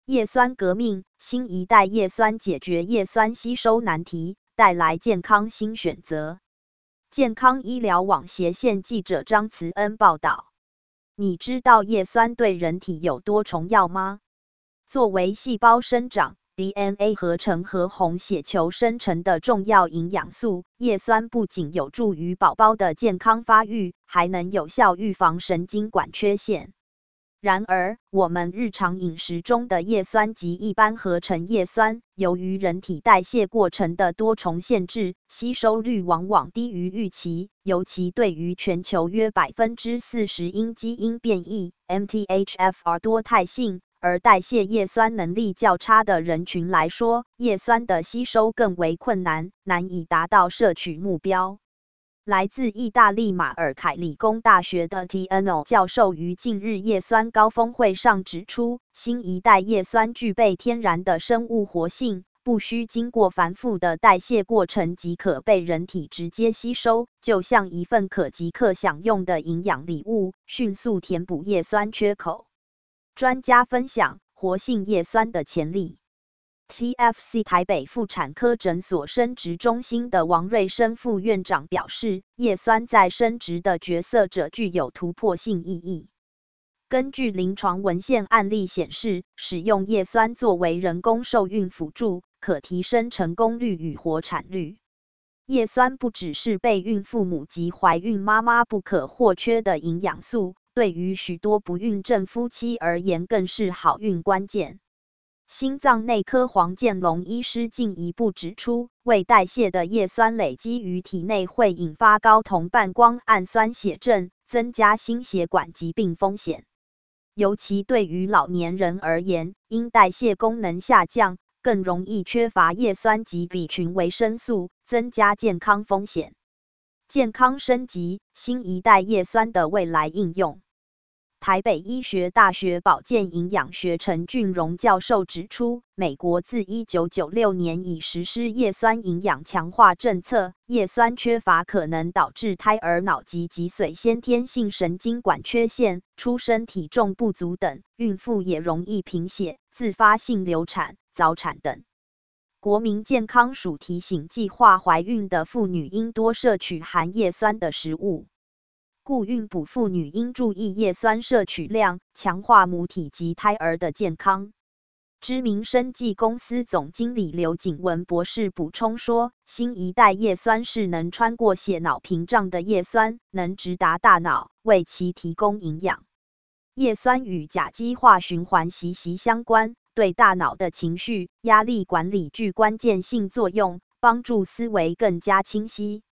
叶酸革命，新一代叶酸解决叶酸吸收难题，带来健康新选择。健康医疗网斜线记者张慈恩报道。你知道叶酸对人体有多重要吗？作为细胞生长、DNA 合成和红血球生成的重要营养素，叶酸不仅有助于宝宝的健康发育，还能有效预防神经管缺陷。然而，我们日常饮食中的叶酸及一般合成叶酸，由于人体代谢过程的多重限制，吸收率往往低于预期，尤其对于全球约40%因基因变异 （MTHFR） 多态性而代谢叶酸能力较差的人群来说，叶酸的吸收更为困难，难以达到摄取目标。来自意大利马尔凯理工大学的 Tiano 教授于近日叶酸高峰会上指出，新一代叶酸具备天然的生物活性，不需经过繁复的代谢过程即可被人体直接吸收，就像一份可即刻享用的营养礼物，迅速填补叶酸缺口。专家分享活性叶酸的潜力。TFC 台北妇产科诊所生殖中心的王瑞生副院长表示，叶酸在生殖的角色者具有突破性意义。根据临床文献案例显示，使用叶酸作为人工受孕辅助，可提升成功率与活产率。叶酸不只是备孕妇母及怀孕妈妈不可或缺的营养素，对于许多不孕症夫妻而言更是好运关键。心脏内科黄建龙医师进一步指出，未代谢的叶酸累积于体内会引发高酮半胱氨酸血症，增加心血管疾病风险。尤其对于老年人而言，因代谢功能下降，更容易缺乏叶酸及 B 群维生素，增加健康风险。健康升级，新一代叶酸的未来应用。台北医学大学保健营养学陈俊荣教授指出，美国自1996年已实施叶酸营养强化政策，叶酸缺乏可能导致胎儿脑及脊髓先天性神经管缺陷、出生体重不足等，孕妇也容易贫血、自发性流产、早产等。国民健康署提醒计划怀孕的妇女应多摄取含叶酸的食物。故孕哺妇女应注意叶酸摄取量，强化母体及胎儿的健康。知名生技公司总经理刘景文博士补充说，新一代叶酸是能穿过血脑屏障的叶酸，能直达大脑，为其提供营养。叶酸与甲基化循环息息相关，对大脑的情绪、压力管理具关键性作用，帮助思维更加清晰。